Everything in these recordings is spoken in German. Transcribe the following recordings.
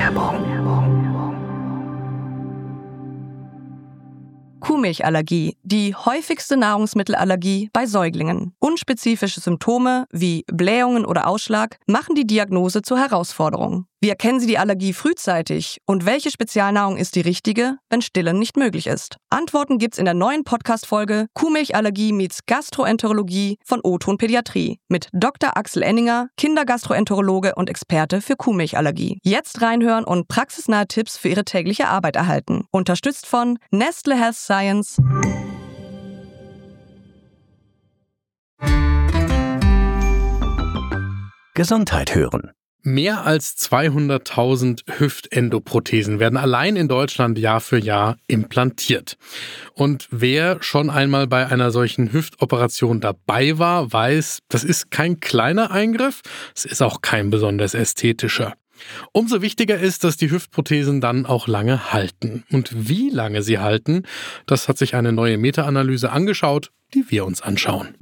Kuhmilchallergie, die häufigste Nahrungsmittelallergie bei Säuglingen. Unspezifische Symptome wie Blähungen oder Ausschlag machen die Diagnose zur Herausforderung. Wie erkennen Sie die Allergie frühzeitig und welche Spezialnahrung ist die richtige, wenn Stillen nicht möglich ist? Antworten gibt's in der neuen Podcast-Folge Kuhmilchallergie meets Gastroenterologie von O-Ton Pädiatrie mit Dr. Axel Enninger, Kindergastroenterologe und Experte für Kuhmilchallergie. Jetzt reinhören und praxisnahe Tipps für Ihre tägliche Arbeit erhalten. Unterstützt von Nestle Health Science. Gesundheit hören. Mehr als 200.000 Hüftendoprothesen werden allein in Deutschland Jahr für Jahr implantiert. Und wer schon einmal bei einer solchen Hüftoperation dabei war, weiß, das ist kein kleiner Eingriff, es ist auch kein besonders ästhetischer. Umso wichtiger ist, dass die Hüftprothesen dann auch lange halten. Und wie lange sie halten, das hat sich eine neue Meta-Analyse angeschaut, die wir uns anschauen.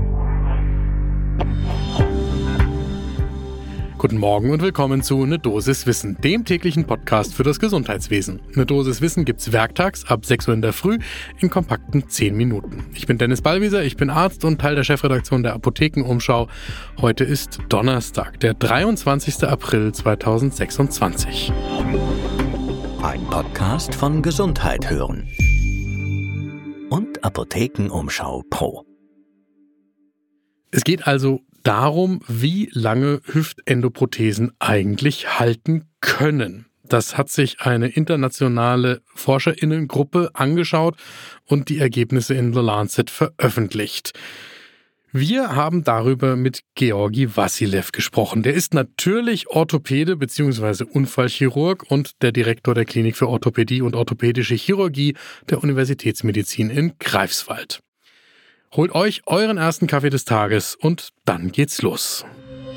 Guten Morgen und willkommen zu Ne Dosis Wissen, dem täglichen Podcast für das Gesundheitswesen. Ne Dosis Wissen gibt's werktags ab 6 Uhr in der Früh in kompakten 10 Minuten. Ich bin Dennis Ballwieser, ich bin Arzt und Teil der Chefredaktion der Apothekenumschau. Heute ist Donnerstag, der 23. April 2026. Ein Podcast von Gesundheit hören und Apothekenumschau Pro. Es geht also darum, wie lange Hüftendoprothesen eigentlich halten können. Das hat sich eine internationale ForscherInnengruppe angeschaut und die Ergebnisse in The Lancet veröffentlicht. Wir haben darüber mit Georgi Wassilev gesprochen. Der ist natürlich Orthopäde bzw. Unfallchirurg und der Direktor der Klinik für Orthopädie und orthopädische Chirurgie der Universitätsmedizin in Greifswald. Holt euch euren ersten Kaffee des Tages und dann geht's los.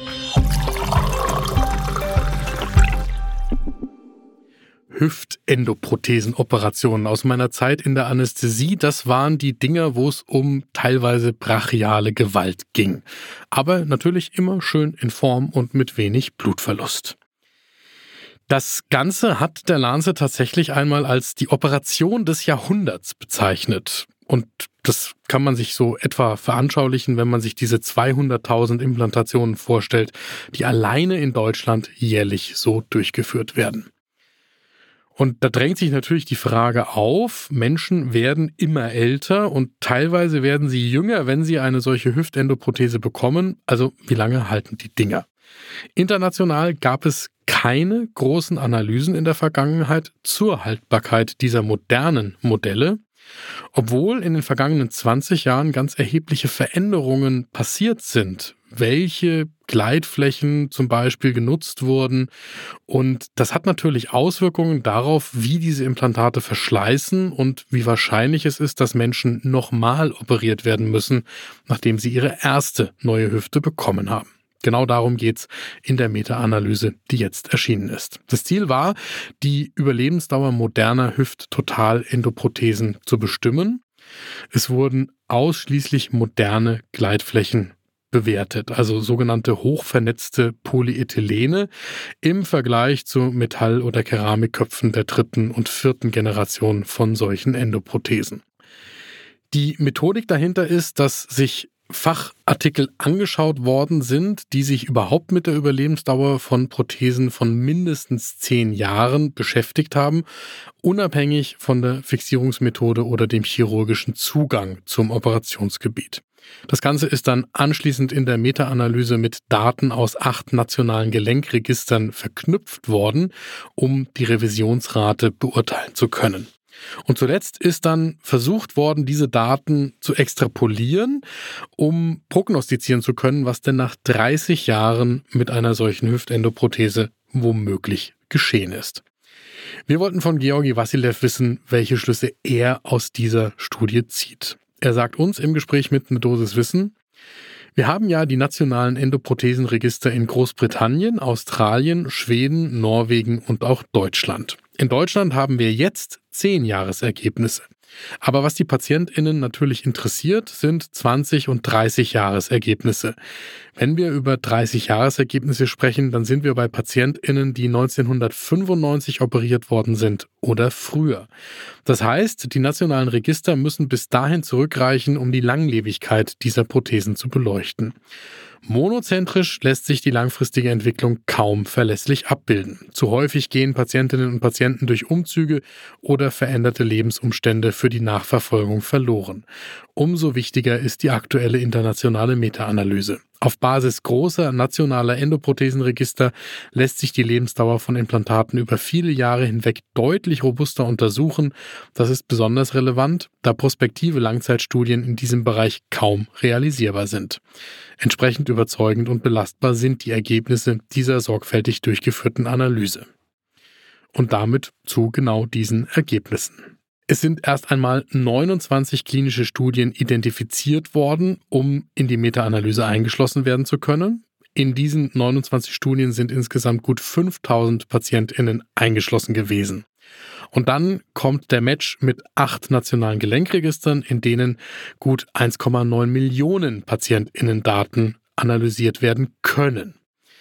Hüftendoprothesenoperationen aus meiner Zeit in der Anästhesie, das waren die Dinger, wo es um teilweise brachiale Gewalt ging. Aber natürlich immer schön in Form und mit wenig Blutverlust. Das Ganze hat der Lancet tatsächlich einmal als die Operation des Jahrhunderts bezeichnet. Und das kann man sich so etwa veranschaulichen, wenn man sich diese 200.000 Implantationen vorstellt, die alleine in Deutschland jährlich so durchgeführt werden. Und da drängt sich natürlich die Frage auf, Menschen werden immer älter und teilweise werden sie jünger, wenn sie eine solche Hüftendoprothese bekommen. Also wie lange halten die Dinger? International gab es keine großen Analysen in der Vergangenheit zur Haltbarkeit dieser modernen Modelle. Obwohl in den vergangenen 20 Jahren ganz erhebliche Veränderungen passiert sind, welche Gleitflächen zum Beispiel genutzt wurden. Und das hat natürlich Auswirkungen darauf, wie diese Implantate verschleißen und wie wahrscheinlich es ist, dass Menschen nochmal operiert werden müssen, nachdem sie ihre erste neue Hüfte bekommen haben. Genau darum geht's in der Meta-Analyse, die jetzt erschienen ist. Das Ziel war, die Überlebensdauer moderner Hüft-Total-Endoprothesen zu bestimmen. Es wurden ausschließlich moderne Gleitflächen bewertet, also sogenannte hochvernetzte Polyethylene im Vergleich zu Metall- oder Keramikköpfen der 3. und 4. Generation von solchen Endoprothesen. Die Methodik dahinter ist, dass sich Fachartikel angeschaut worden sind, die sich überhaupt mit der Überlebensdauer von Prothesen von mindestens 10 Jahren beschäftigt haben, unabhängig von der Fixierungsmethode oder dem chirurgischen Zugang zum Operationsgebiet. Das Ganze ist dann anschließend in der Meta-Analyse mit Daten aus 8 nationalen Gelenkregistern verknüpft worden, um die Revisionsrate beurteilen zu können. Und zuletzt ist dann versucht worden, diese Daten zu extrapolieren, um prognostizieren zu können, was denn nach 30 Jahren mit einer solchen Hüftendoprothese womöglich geschehen ist. Wir wollten von Georgi Wassilev wissen, welche Schlüsse er aus dieser Studie zieht. Er sagt uns im Gespräch mit Ne Dosis Wissen: Wir haben ja die nationalen Endoprothesenregister in Großbritannien, Australien, Schweden, Norwegen und auch Deutschland. In Deutschland haben wir jetzt 10 Jahresergebnisse. Aber was die PatientInnen natürlich interessiert, sind 20- und 30-Jahres-Ergebnisse. Wenn wir über 30-Jahres-Ergebnisse sprechen, dann sind wir bei PatientInnen, die 1995 operiert worden sind oder früher. Das heißt, die nationalen Register müssen bis dahin zurückreichen, um die Langlebigkeit dieser Prothesen zu beleuchten. Monozentrisch lässt sich die langfristige Entwicklung kaum verlässlich abbilden. Zu häufig gehen Patientinnen und Patienten durch Umzüge oder veränderte Lebensumstände für die Nachverfolgung verloren. Umso wichtiger ist die aktuelle internationale Meta-Analyse. Auf Basis großer nationaler Endoprothesenregister lässt sich die Lebensdauer von Implantaten über viele Jahre hinweg deutlich robuster untersuchen. Das ist besonders relevant, da prospektive Langzeitstudien in diesem Bereich kaum realisierbar sind. Entsprechend überzeugend und belastbar sind die Ergebnisse dieser sorgfältig durchgeführten Analyse. Und damit zu genau diesen Ergebnissen. Es sind erst einmal 29 klinische Studien identifiziert worden, um in die Meta-Analyse eingeschlossen werden zu können. In diesen 29 Studien sind insgesamt gut 5000 PatientInnen eingeschlossen gewesen. Und dann kommt der Match mit 8 nationalen Gelenkregistern, in denen gut 1,9 Millionen PatientInnen-Daten analysiert werden können.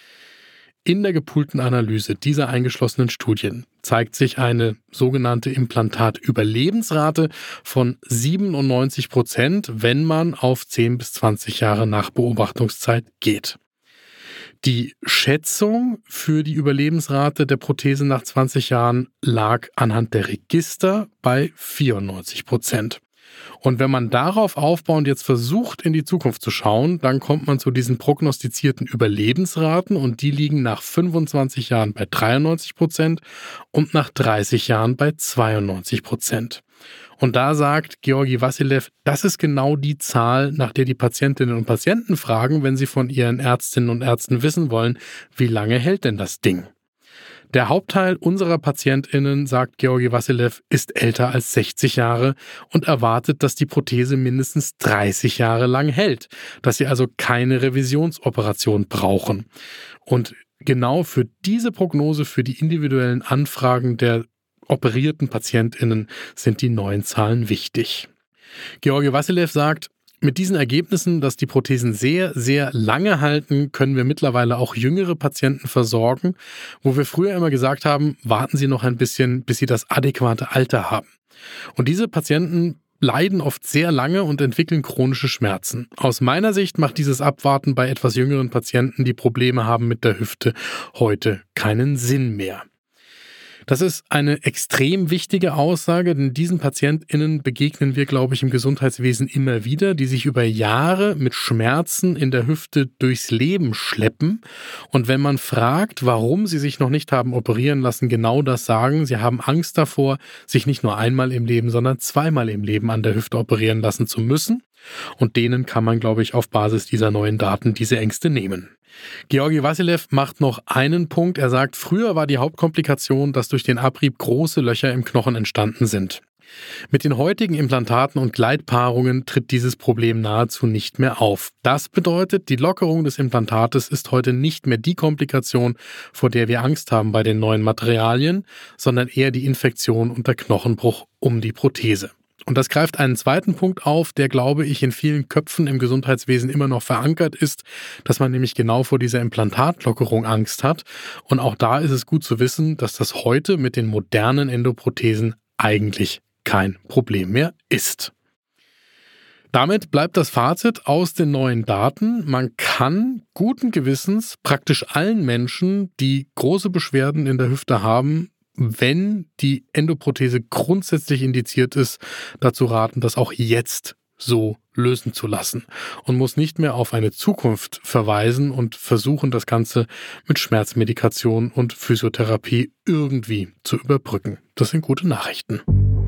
In der gepoolten Analyse dieser eingeschlossenen Studien zeigt sich eine sogenannte Implantatüberlebensrate von 97%, wenn man auf 10 bis 20 Jahre nach Beobachtungszeit geht. Die Schätzung für die Überlebensrate der Prothese nach 20 Jahren lag anhand der Register bei 94%. Und wenn man darauf aufbauend jetzt versucht, in die Zukunft zu schauen, dann kommt man zu diesen prognostizierten Überlebensraten und die liegen nach 25 Jahren bei 93% und nach 30 Jahren bei 92%. Und da sagt Georgi Vassilev, das ist genau die Zahl, nach der die Patientinnen und Patienten fragen, wenn sie von ihren Ärztinnen und Ärzten wissen wollen, wie lange hält denn das Ding? Der Hauptteil unserer PatientInnen, sagt Georgi Vassilev, ist älter als 60 Jahre und erwartet, dass die Prothese mindestens 30 Jahre lang hält, dass sie also keine Revisionsoperation brauchen. Und genau für diese Prognose, für die individuellen Anfragen der operierten PatientInnen sind die neuen Zahlen wichtig. Georgi Vassilev sagt, mit diesen Ergebnissen, dass die Prothesen sehr, sehr lange halten, können wir mittlerweile auch jüngere Patienten versorgen, wo wir früher immer gesagt haben, warten Sie noch ein bisschen, bis Sie das adäquate Alter haben. Und diese Patienten leiden oft sehr lange und entwickeln chronische Schmerzen. Aus meiner Sicht macht dieses Abwarten bei etwas jüngeren Patienten, die Probleme haben mit der Hüfte, heute keinen Sinn mehr. Das ist eine extrem wichtige Aussage, denn diesen PatientInnen begegnen wir, glaube ich, im Gesundheitswesen immer wieder, die sich über Jahre mit Schmerzen in der Hüfte durchs Leben schleppen. Und wenn man fragt, warum sie sich noch nicht haben operieren lassen, genau das sagen. Sie haben Angst davor, sich nicht nur einmal im Leben, sondern zweimal im Leben an der Hüfte operieren lassen zu müssen. Und denen kann man, glaube ich, auf Basis dieser neuen Daten diese Ängste nehmen. Georgi Vassilev macht noch einen Punkt. Er sagt, früher war die Hauptkomplikation, dass durch den Abrieb große Löcher im Knochen entstanden sind. Mit den heutigen Implantaten und Gleitpaarungen tritt dieses Problem nahezu nicht mehr auf. Das bedeutet, die Lockerung des Implantates ist heute nicht mehr die Komplikation, vor der wir Angst haben bei den neuen Materialien, sondern eher die Infektion und der Knochenbruch um die Prothese. Und das greift einen zweiten Punkt auf, der, glaube ich, in vielen Köpfen im Gesundheitswesen immer noch verankert ist, dass man nämlich genau vor dieser Implantatlockerung Angst hat. Und auch da ist es gut zu wissen, dass das heute mit den modernen Endoprothesen eigentlich kein Problem mehr ist. Damit bleibt das Fazit aus den neuen Daten. Man kann guten Gewissens praktisch allen Menschen, die große Beschwerden in der Hüfte haben, wenn die Endoprothese grundsätzlich indiziert ist, dazu raten, das auch jetzt so lösen zu lassen und muss nicht mehr auf eine Zukunft verweisen und versuchen, das Ganze mit Schmerzmedikation und Physiotherapie irgendwie zu überbrücken. Das sind gute Nachrichten.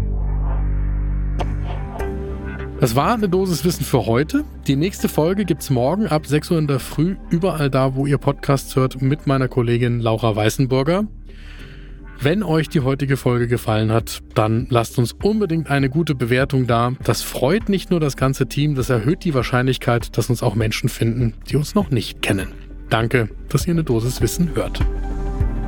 Das war eine Dosis Wissen für heute. Die nächste Folge gibt's morgen ab 6 Uhr in der Früh, überall da, wo ihr Podcasts hört, mit meiner Kollegin Laura Weißenburger. Wenn euch die heutige Folge gefallen hat, dann lasst uns unbedingt eine gute Bewertung da. Das freut nicht nur das ganze Team, das erhöht die Wahrscheinlichkeit, dass uns auch Menschen finden, die uns noch nicht kennen. Danke, dass ihr eine Dosis Wissen hört.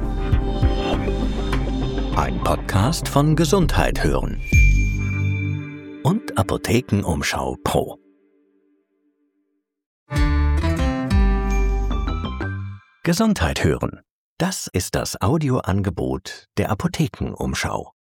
Ein Podcast von Gesundheit hören. und Apothekenumschau Pro. Gesundheit hören. Das ist das Audioangebot der Apothekenumschau.